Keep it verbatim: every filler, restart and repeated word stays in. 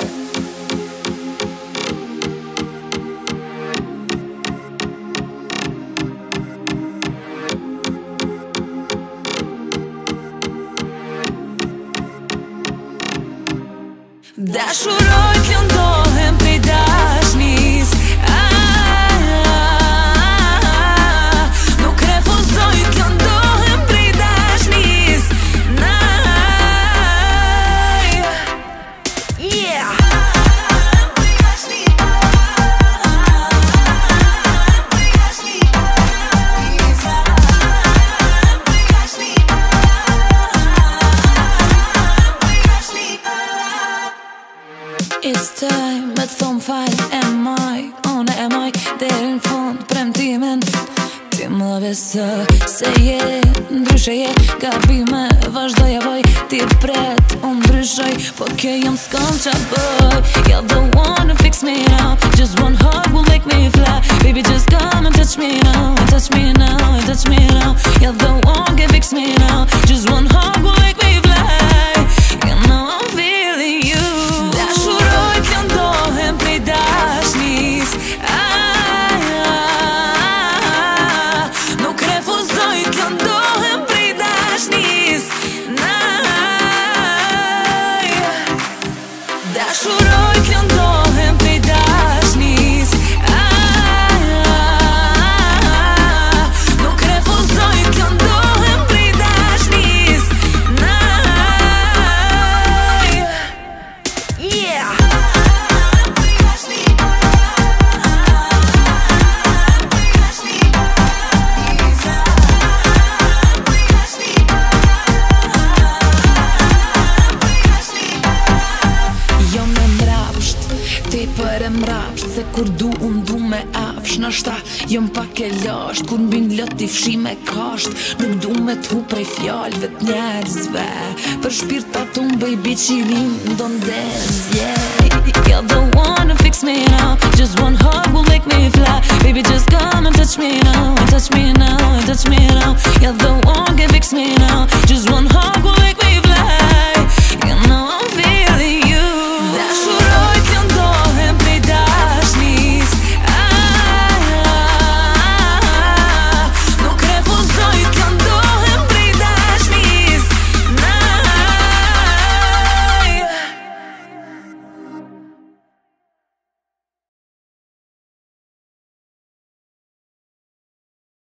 Dashuroj t'ju ndohem prej dashnis. Nuk refuzoj t'ju ndohem prej dashnis. Yeah. It's time, me thom fal e maj, one e maj deri n'fund premtimin. Ti më besë se je, ndryshe je, gabime vazhdoj e voj. Ti pret, unë ndryshoj, po kjo jam s'kam qa bëj. You're the one to fix me now, just one hug will make me fly. Baby just come and touch me now, and touch me now, and touch me now. You're the one can fix me now, just one hug will make me fly. You know I'm feeling you. Dashuroj t'ju ndohem prej dashnis. Nuk refuzoj t'ju ndohem prej dashnis. Yeah. Ti për e mrapsht, se kur du unë du me afsh. Nashta jëm pak e lasht, kur m'bin lot i fshi me kasht. Nuk du me t'hu prej fjallve t'njerëzve, për shpirtat unë baby qilin ndon dez. Yeah, you're the one to fix me now, just one hug will make me fly. Baby just come and touch me now, and touch me now, and touch me now. You're the one can fix me now.